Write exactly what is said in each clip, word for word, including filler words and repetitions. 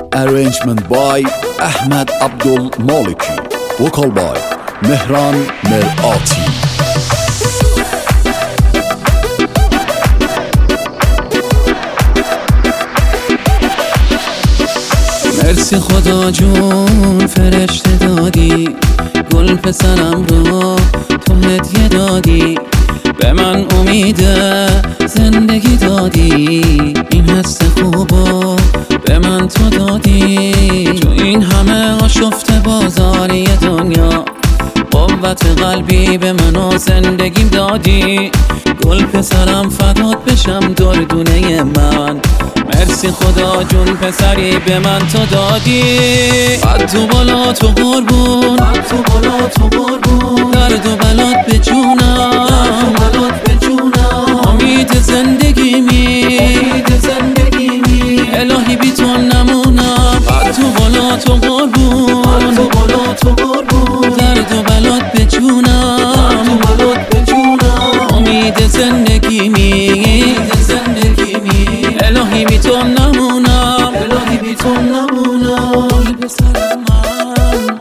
Arrangement by Ahmed Abdul Maliki. Vocal by Mehran Merati. مرسی خدا جون فرشته دادی، گل پسرم رو تو هدیه دادی، به من امید زندگی دادی، این حس خوبو به من تو دادی. تو این همه آشفته بازاری دنیا قوت قلبی به من و زندگیم دادی. گل پسرم فدات بشم دردونه من، مرسی خدا جون پسری به من تو دادی. قد تو بالا تو قربون، قد تو بالا تو قربون، درد و بلات به جونم، بلات به جونم، امید زندگی می، امید زندگی می، الهی بی تو نمونم. قد تو بالا تو قربون، قد تو بالا تو قربون، درد و بلات به جونم، تو بلات به جونم، امید زندگی می، امید زندگی می، الهی بی تو نمونم، الهی بی تو نمونم. پسر من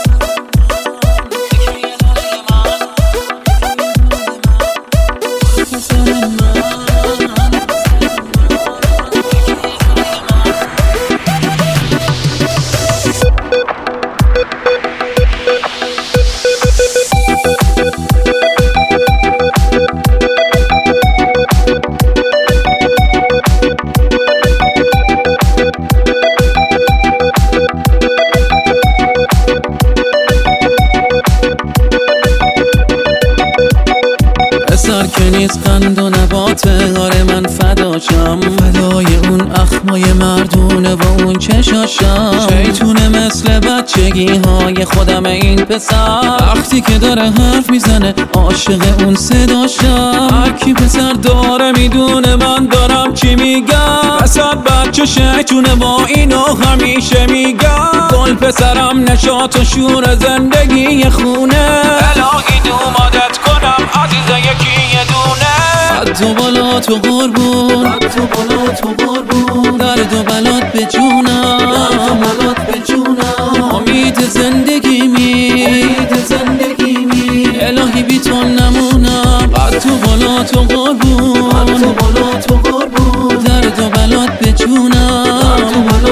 پسر که نیست قند و نباته، آره من فداشم، فدای اون اخمای مردونه و اون چشاشم. شیطونه مثل بچگی های خودم این پسر، وقتی که داره حرف میزنه عاشق اون صداشم. هرکی پسر داره میدونه من دارم چی میگم، پسر بچه شیطونه با اینو همیشه میگم. گل پسرم نشاط و شور زندگی خونه، الهی دومادت کنم عزیزه یکی یه دونه. قد تو بالا تو قربون، قد تو بالا تو قربون، درد و بلات به جونم، درد و بلات به جونم، امید زندگی می، امید زندگی می، الهی بی تو نمونم. قد تو بالا تو قربون، قد تو بالا تو قربون، درد و بلات به جونم، درد و بلات